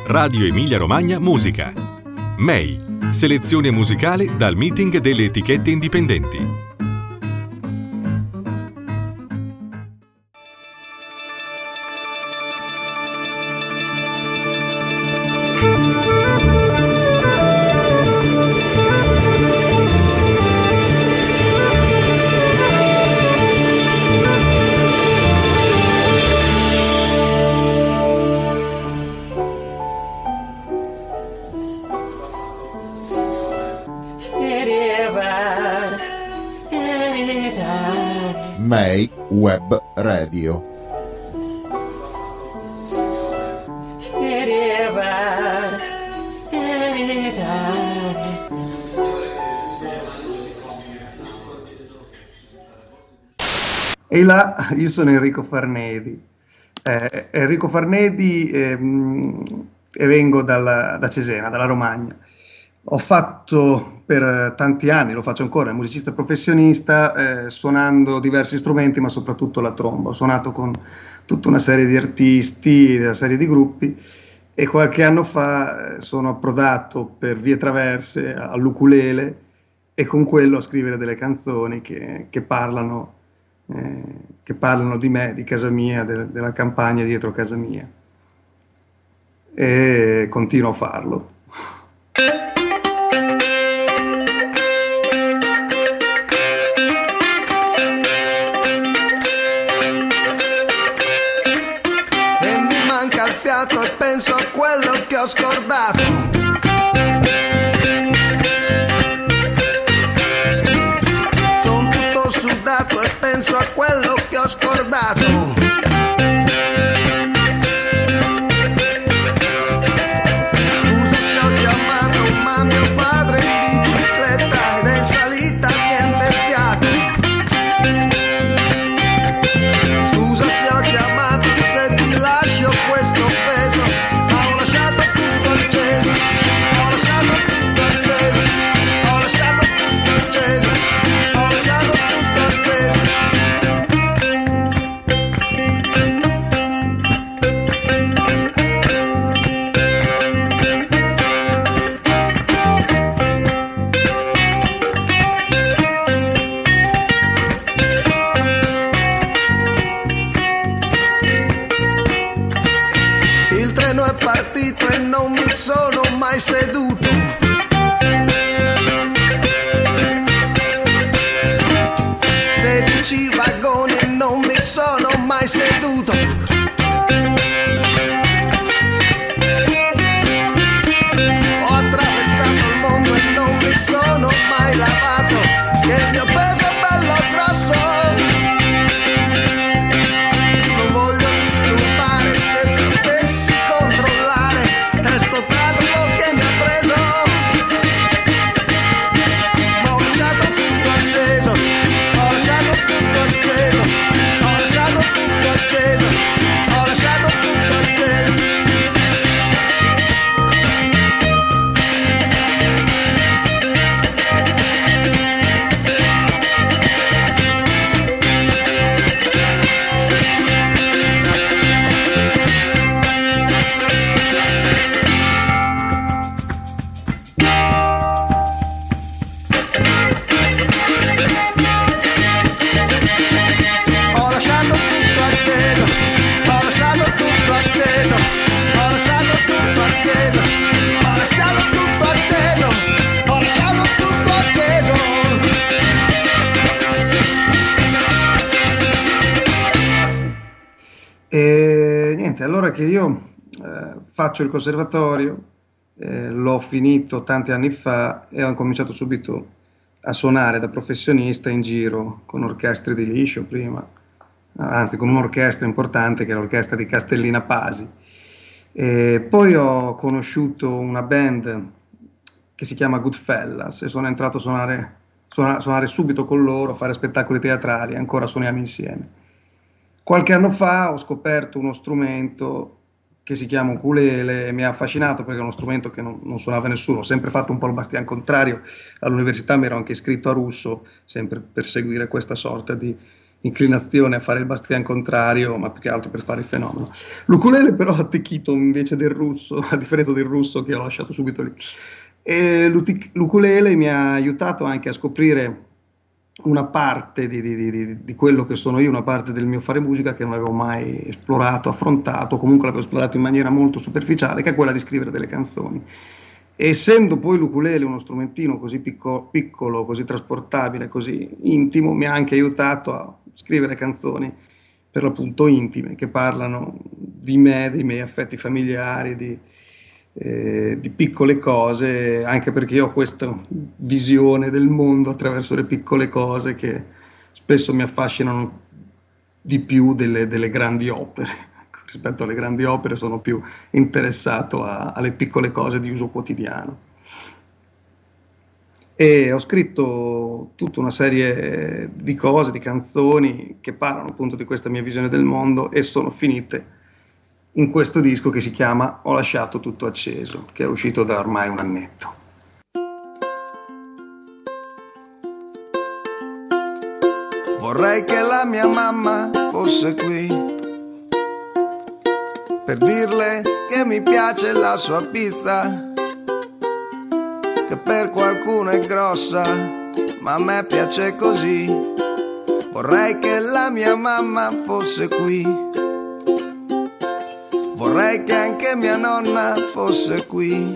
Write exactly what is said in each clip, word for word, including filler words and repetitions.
Radio Emilia Romagna Musica. M E I, selezione musicale dal meeting delle etichette indipendenti. M E I Web Radio. E là, io sono Enrico Farnedi. Eh, Enrico Farnedi ehm, e vengo dalla, da Cesena, dalla Romagna. Ho fatto per tanti anni, lo faccio ancora, musicista professionista, eh, suonando diversi strumenti, ma soprattutto la tromba. Ho suonato con tutta una serie di artisti, una serie di gruppi, e qualche anno fa eh, sono approdato per vie traverse all'ukulele e con quello a scrivere delle canzoni che, che parlano eh, che parlano di me, di casa mia, de- della campagna dietro casa mia. E continuo a farlo. E penso a quello che ho scordato. Sono tutto sudato e penso a quello che ho scordato. Scusa se ho chiamato ma mio padre in bicicletta ed è in salita niente fiato. Scusa se ho chiamato, se ti lascio questo peso. Sono mai seduto. Sedici vagoni e non mi sono mai seduto. Ho attraversato il mondo e non mi sono mai lavato. Che il mio peso è bello grosso. Non voglio disturbare, se potessi controllare. Resto tra l'uomo che mi ha preso. Ma ho lasciato tutto acceso. Ho lasciato tutto acceso. Ho lasciato tutto acceso. Ho lasciato tutto acceso. E niente, allora che io eh, faccio il conservatorio, eh, l'ho finito tanti anni fa e ho cominciato subito a suonare da professionista in giro con orchestre di liscio prima, anzi con un'orchestra importante che è l'orchestra di Castellina Pasi. E poi ho conosciuto una band che si chiama Goodfellas e sono entrato a suonare, suona, suonare subito con loro, fare spettacoli teatrali, ancora suoniamo insieme. Qualche anno fa ho scoperto uno strumento che si chiama ukulele e mi ha affascinato perché è uno strumento che non, non suonava nessuno. Ho sempre fatto un po' il bastian contrario, all'università mi ero anche iscritto a Russo, sempre per seguire questa sorta di inclinazione a fare il bastian contrario, ma più che altro per fare il fenomeno. L'ukulele però ha attecchito invece del russo, a differenza del russo che ho lasciato subito lì. E l'ukulele mi ha aiutato anche a scoprire una parte di, di, di, di quello che sono io, una parte del mio fare musica che non avevo mai esplorato, affrontato, comunque l'avevo esplorato in maniera molto superficiale, che è quella di scrivere delle canzoni. E essendo poi l'ukulele uno strumentino così picco, piccolo, così trasportabile, così intimo, mi ha anche aiutato a scrivere canzoni per l'appunto intime, che parlano di me, dei miei affetti familiari, di, eh, di piccole cose, anche perché io ho questa visione del mondo attraverso le piccole cose che spesso mi affascinano di più delle, delle grandi opere. Rispetto alle grandi opere sono più interessato a, alle piccole cose di uso quotidiano. E ho scritto tutta una serie di cose, di canzoni che parlano appunto di questa mia visione del mondo e sono finite in questo disco che si chiama Ho lasciato tutto acceso, che è uscito da ormai un annetto. Vorrei che la mia mamma fosse qui per dirle che mi piace la sua pizza, che per qualcuno è grossa, ma a me piace così. Vorrei che la mia mamma fosse qui, vorrei che anche mia nonna fosse qui,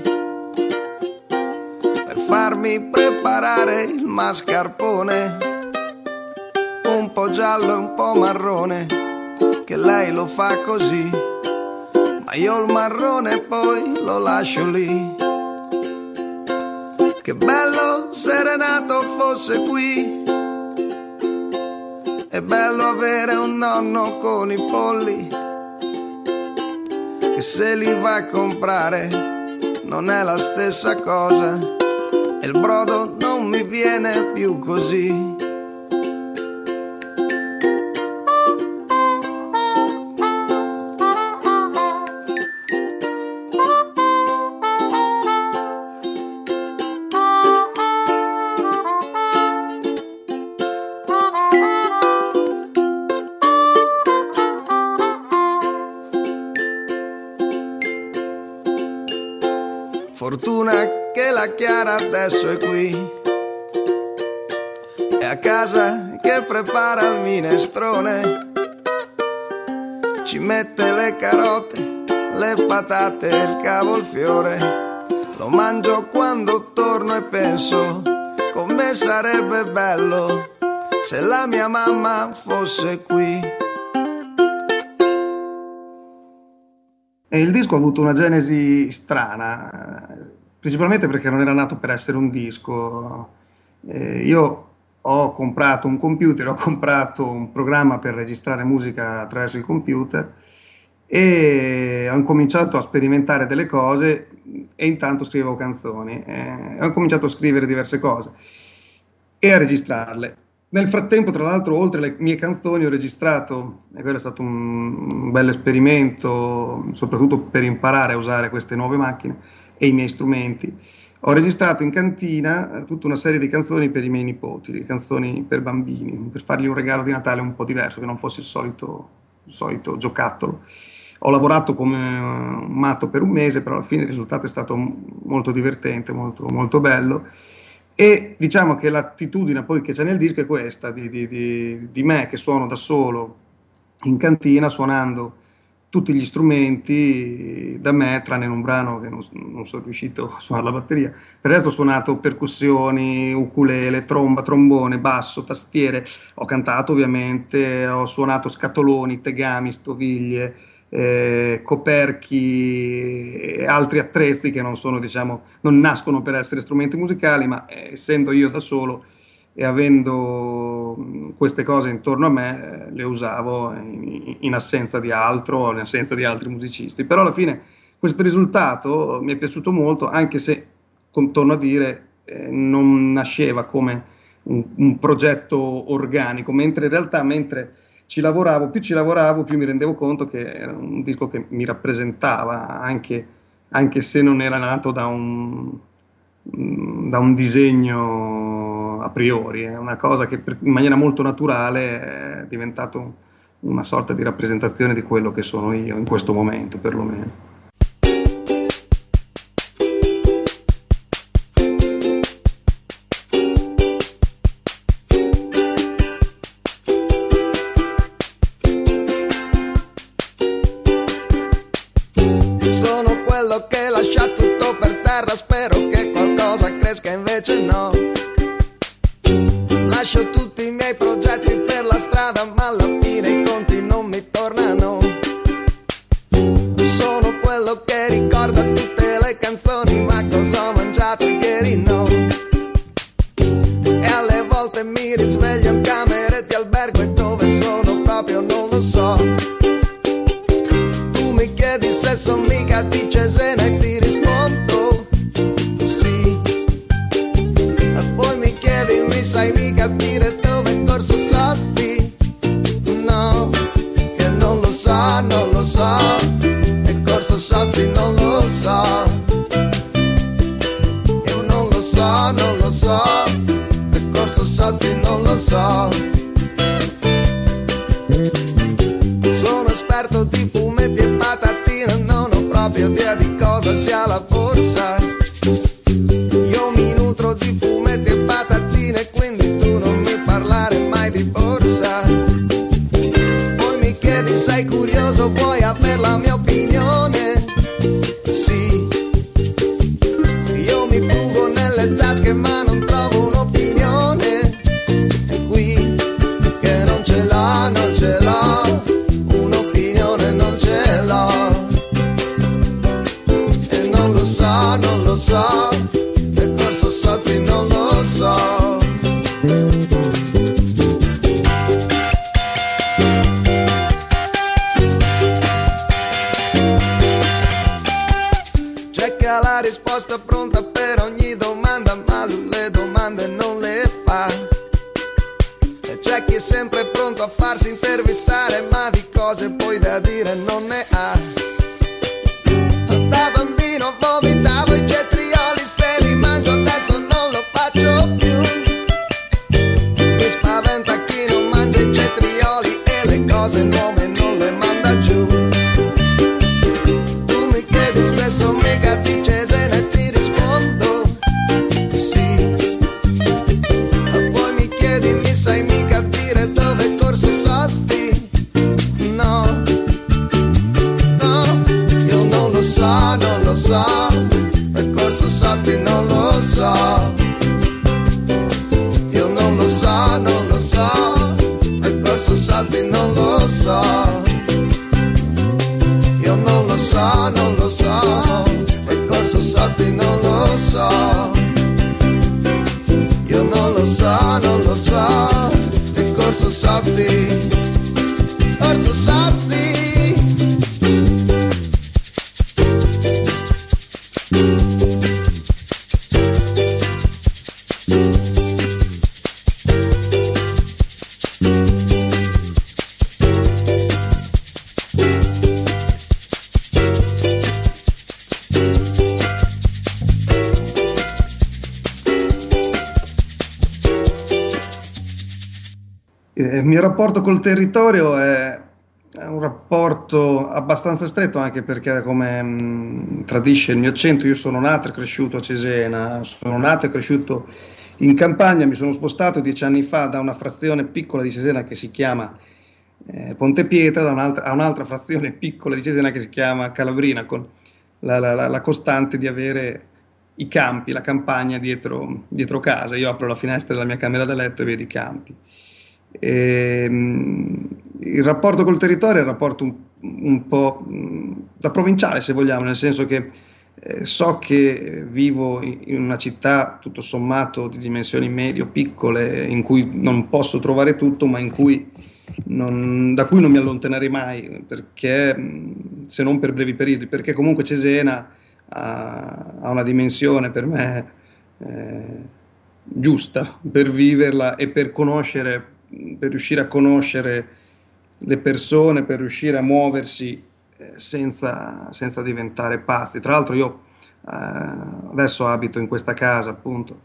per farmi preparare il mascarpone, un po' giallo e un po' marrone, che lei lo fa così. Ma io il marrone poi lo lascio lì. Che bello se Renato fosse qui. È bello avere un nonno con i polli, che se li va a comprare non è la stessa cosa, e il brodo non mi viene più così. Fortuna che la Chiara adesso è qui, è a casa che prepara il minestrone, ci mette le carote, le patate e il cavolfiore. Lo mangio quando torno e penso come sarebbe bello se la mia mamma fosse qui. E il disco ha avuto una genesi strana, principalmente perché non era nato per essere un disco. Eh, io ho comprato un computer, ho comprato un programma per registrare musica attraverso il computer e ho incominciato a sperimentare delle cose e intanto scrivevo canzoni. Eh, ho cominciato a scrivere diverse cose e a registrarle. Nel frattempo, tra l'altro, oltre alle mie canzoni, ho registrato, e quello è stato un, un bel esperimento, soprattutto per imparare a usare queste nuove macchine e i miei strumenti. Ho registrato in cantina tutta una serie di canzoni per i miei nipoti, canzoni per bambini, per fargli un regalo di Natale un po' diverso, che non fosse il solito, il solito giocattolo. Ho lavorato come un matto per un mese, però alla fine il risultato è stato molto divertente, molto, molto bello. E diciamo che l'attitudine poi che c'è nel disco è questa, di, di, di, di me che suono da solo in cantina, suonando tutti gli strumenti da me, tranne in un brano che non, non sono riuscito a suonare la batteria. Per il resto ho suonato percussioni, ukulele, tromba, trombone, basso, tastiere, ho cantato ovviamente, ho suonato scatoloni, tegami, stoviglie, Eh, coperchi e altri attrezzi che non sono, diciamo, non nascono per essere strumenti musicali, ma eh, essendo io da solo e avendo mh, queste cose intorno a me, eh, le usavo in, in assenza di altro, in assenza di altri musicisti. Però alla fine questo risultato mi è piaciuto molto, anche se, con, torno a dire, eh, non nasceva come un, un progetto organico, mentre in realtà, mentre ci lavoravo, più ci lavoravo, più mi rendevo conto che era un disco che mi rappresentava, anche, anche se non era nato da un, da un disegno sono a priori, è una cosa che per, in maniera molto naturale è diventato una sorta di rappresentazione di quello che sono io in questo momento, perlomeno. Sono quello che lascia tutto per terra, spero che qualcosa cresca, invece no. Lascio tutti i miei progetti per la strada, ma alla fine i conti non mi tornano. Sono quello che ricorda tutte le canzoni, ma cosa ho mangiato ieri no. E alle volte mi risveglio in camere di albergo e dove sono proprio non lo so. Tu mi chiedi se son mica di Cesena e ti rispondo sì. E poi mi chiedi, mi sai mica dire dove è Corso Sozzi? No, che non lo so, non lo so. E Corso Sozzi non lo so. Io non lo so, non lo so. E Corso Sozzi non lo so. Sono esperto di fumetti e patatine, non ho proprio idea di cosa sia la borsa. Io mi nutro di fumetti e patatine, quindi tu non mi parlare mai di borsa. Poi mi chiedi, sei curioso, vuoi aver la mia opinione? Sì. Io mi fugo nelle tasche ma non trovo un'opinione. E qui che non ce l'ho, non ce l'ho. Un'opinione non ce l'ho. E non lo so, non lo so. E Corso Sozzi non lo so. C'è che ha la risposta pronta per ogni domanda, ma lui le domande non le fa. E c'è chi è sempre pronto a farsi intervistare, ma di cose poi da dire non ne ha. Da bambino vomitavo i cetrioli, se li mangio adesso non lo faccio più. Mi spaventa chi non mangia i cetrioli e le cose nuove non le manda giù. Tu mi chiedi se son mica di Cesena e ti rispondo sì. E poi mi chiedi, mi sai mica dire dove è Corso Sozzi? No, no, io non lo so, non lo so. E Corso Sozzi non lo so. Io non lo so, non lo so. E Corso Sozzi non lo so. Io non lo so, non lo so. E Corso Sozzi non lo so. Io non lo so, non lo so. E Corso Sozzi, Corso Sozzi. Il mio rapporto col territorio è, è un rapporto abbastanza stretto, anche perché, come mh, tradisce il mio accento, io sono nato e cresciuto a Cesena, sono nato e cresciuto in campagna, mi sono spostato dieci anni fa da una frazione piccola di Cesena che si chiama eh, Ponte Pietra, da un'altra, a un'altra frazione piccola di Cesena che si chiama Calabrina, con la, la, la, la costante di avere i campi, la campagna dietro, dietro casa. Io apro la finestra della mia camera da letto e vedo i campi. E, il rapporto col territorio è un rapporto un, un po' da provinciale, se vogliamo, nel senso che eh, so che vivo in, in una città tutto sommato di dimensioni medio-piccole, in cui non posso trovare tutto, ma in cui non, da cui non mi allontanerei mai, perché, se non per brevi periodi, perché comunque Cesena ha, ha una dimensione per me eh, giusta per viverla e per conoscere, per riuscire a conoscere le persone, per riuscire a muoversi eh, senza, senza diventare pasti. Tra l'altro io eh, adesso abito in questa casa appunto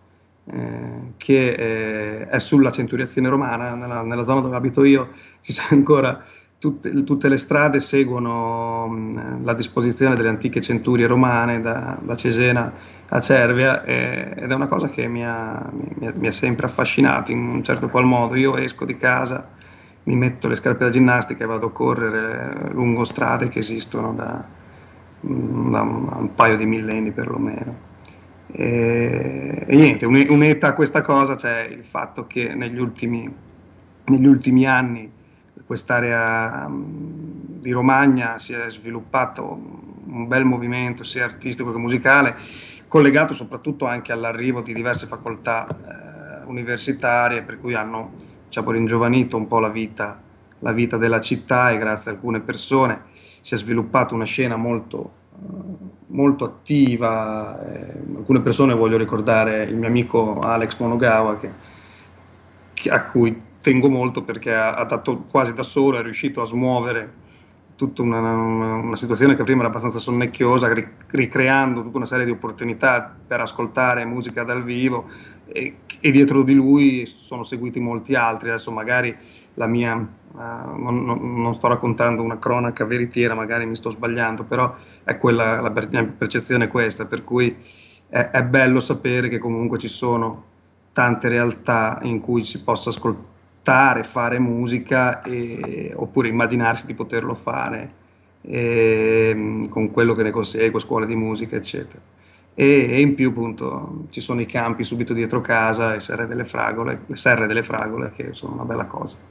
eh, che eh, è sulla Centuriazione Romana, nella, nella zona dove abito io, ci sono ancora tutte, tutte le strade seguono mh, la disposizione delle antiche centurie romane da, da Cesena a Cervia, eh, ed è una cosa che mi ha, mi, ha, mi ha sempre affascinato in un certo qual modo. Io esco di casa, mi metto le scarpe da ginnastica e vado a correre lungo strade che esistono da, da un paio di millenni perlomeno. E, e niente, unita a questa cosa c'è il fatto che negli ultimi, negli ultimi anni quest'area di Romagna si è sviluppato un bel movimento sia artistico che musicale, collegato soprattutto anche all'arrivo di diverse facoltà eh, universitarie, per cui hanno, diciamo, ringiovanito un po' la vita, la vita della città, e grazie a alcune persone si è sviluppata una scena molto molto attiva. Eh, alcune persone, voglio ricordare il mio amico Alex Monogawa, che, che, a cui tengo molto perché ha, ha dato quasi da solo, è riuscito a smuovere tutta una, una, una situazione che prima era abbastanza sonnecchiosa, ric- ricreando tutta una serie di opportunità per ascoltare musica dal vivo, e, e dietro di lui sono seguiti molti altri. Adesso magari la mia, uh, non, non sto raccontando una cronaca veritiera, magari mi sto sbagliando, però è quella, la mia percezione è questa, per cui è, è bello sapere che comunque ci sono tante realtà in cui si possa ascoltare, fare musica, e, oppure immaginarsi di poterlo fare, e, con quello che ne consegue, scuole di musica eccetera. E, e in più appunto ci sono i campi subito dietro casa, e serre delle fragole, le serre delle fragole, che sono una bella cosa.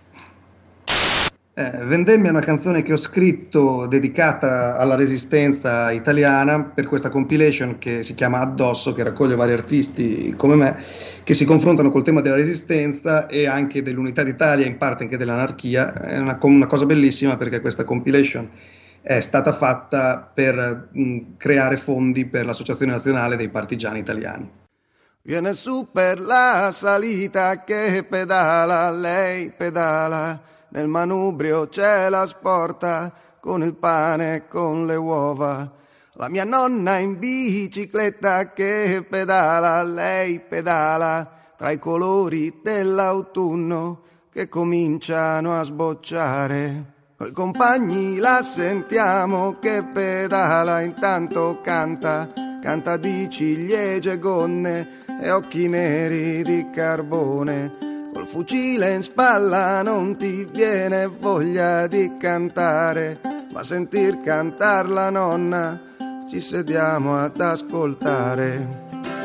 Eh, Vendemmia è una canzone che ho scritto dedicata alla resistenza italiana per questa compilation che si chiama Addosso, che raccoglie vari artisti come me che si confrontano col tema della resistenza e anche dell'unità d'Italia, in parte anche dell'anarchia. È una, una cosa bellissima, perché questa compilation è stata fatta per mh, creare fondi per l'Associazione Nazionale dei Partigiani Italiani. Viene su per la salita che pedala, lei pedala. Nel manubrio c'è la sporta, con il pane e con le uova. La mia nonna in bicicletta che pedala, lei pedala, tra i colori dell'autunno che cominciano a sbocciare. Coi compagni la sentiamo che pedala, intanto canta, canta di ciliegie e gonne e occhi neri di carbone. Col fucile in spalla non ti viene voglia di cantare, ma sentir cantar la nonna ci sediamo ad ascoltare.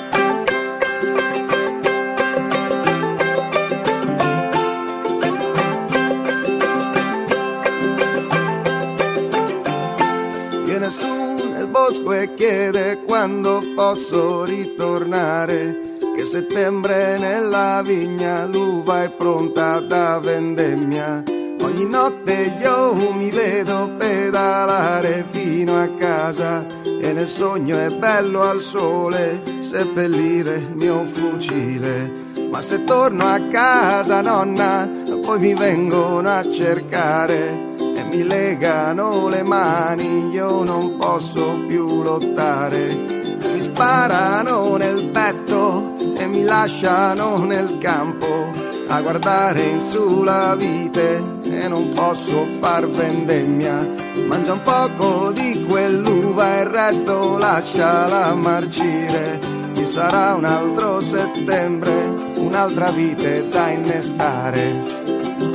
Viene su nel bosco e chiede quando posso ritornare, che settembre nella vigna l'uva è pronta da vendemmia. Ogni notte io mi vedo pedalare fino a casa, e nel sogno è bello al sole seppellire il mio fucile. Ma se torno a casa, nonna, poi mi vengono a cercare e mi legano le mani, io non posso più lottare. Mi sparano nel petto e mi lasciano nel campo a guardare in su la vite, e non posso far vendemmia. Mangia un poco di quell'uva e il resto lasciala marcire. Ci sarà un altro settembre, un'altra vite da innestare.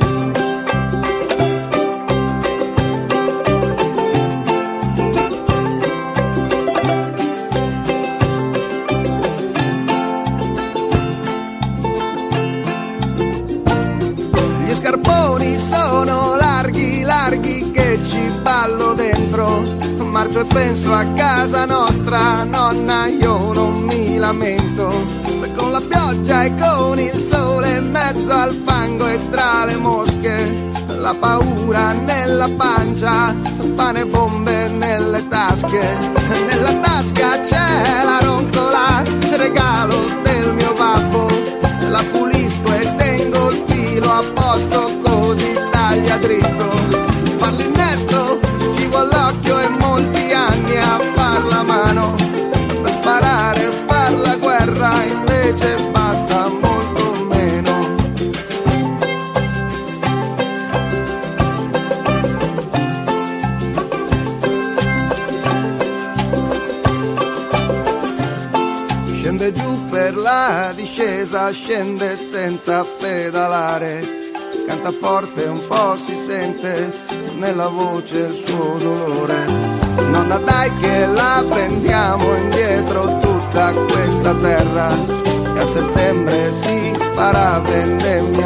Sono larghi, larghi che ci ballo dentro, marcio e penso a casa nostra, nonna, io non mi lamento. Con la pioggia e con il sole in mezzo al fango e tra le mosche, la paura nella pancia, pane e bombe nelle tasche. Nella tasca c'è la roncola, regalo del mio babbo, la pulisco e tengo il filo a posto, così taglia dritto. Far l'innesto ci vuole l'occhio e molti anni a far la mano, per sparare e far la guerra invece sale giù per la discesa, scende senza pedalare, canta forte, un po' si sente nella voce il suo dolore. Nonna dai che la prendiamo indietro tutta questa terra, che a settembre si farà vendemmia